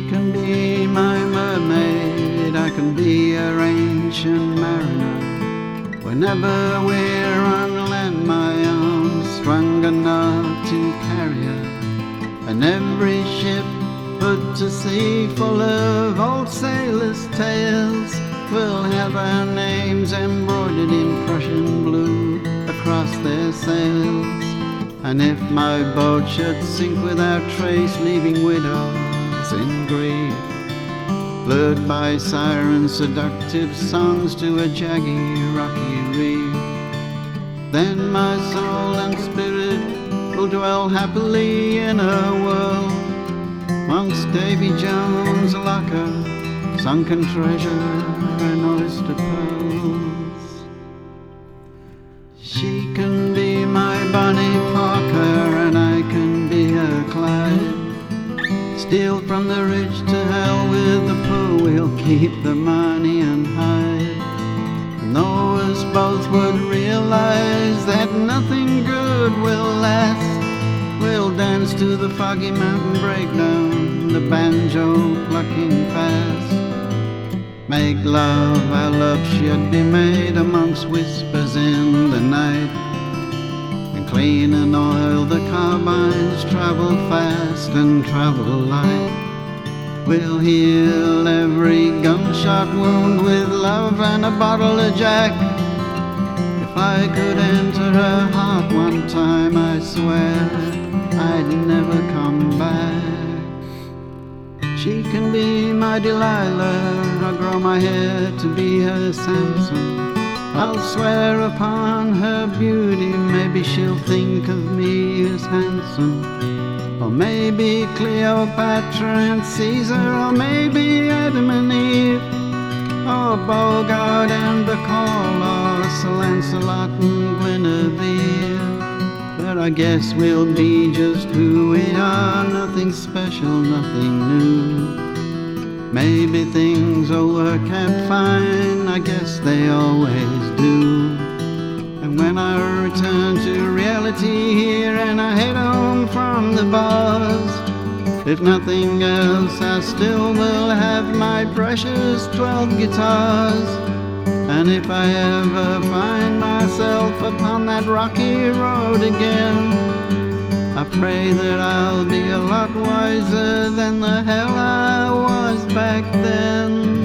can be my mermaid, I can be her ancient mariner. Whenever we're on land, my arms strong enough to carry her. And every ship put to sea full of old sailors' tales will have our names embroidered in Prussian blue across their sails. And if my boat should sink without trace, leaving widows in grief, lured by sirens' seductive songs to a jaggy, rocky reef, then my soul and spirit will dwell happily in a world amongst Davy Jones' locker, sunken treasure and oyster pearls. She can be my Bonnie Parker, and I can be her Clyde. Steal from the rich to hell with the poor, we'll keep the money and hide. And though us both would realize that nothing good will last, we'll dance to the foggy mountain breakdown, the banjo plucking fast. Make love, our love should be made amongst whispers in the night. And clean and oil the carbines, travel fast and travel light. We'll heal every gunshot wound with love and a bottle of Jack. If I could enter her heart one time, I swear I'd never come back. She can be my Delilah, I'll grow my hair to be her Samson. I'll swear upon her beauty, maybe she'll think of me as handsome. Or maybe Cleopatra and Caesar, or maybe Adam and Eve, or Bogart and Bacall, or Sir Lancelot and Guinevere. But I guess we'll be just who we are, nothing special, nothing new. Maybe things will work out fine, I guess they always do. And when I return to reality here and I head home from the bars, if nothing else, I still will have my precious 12 guitars. And if I ever find myself upon that rocky road again, I pray that I'll be a lot wiser than the hell I was back then.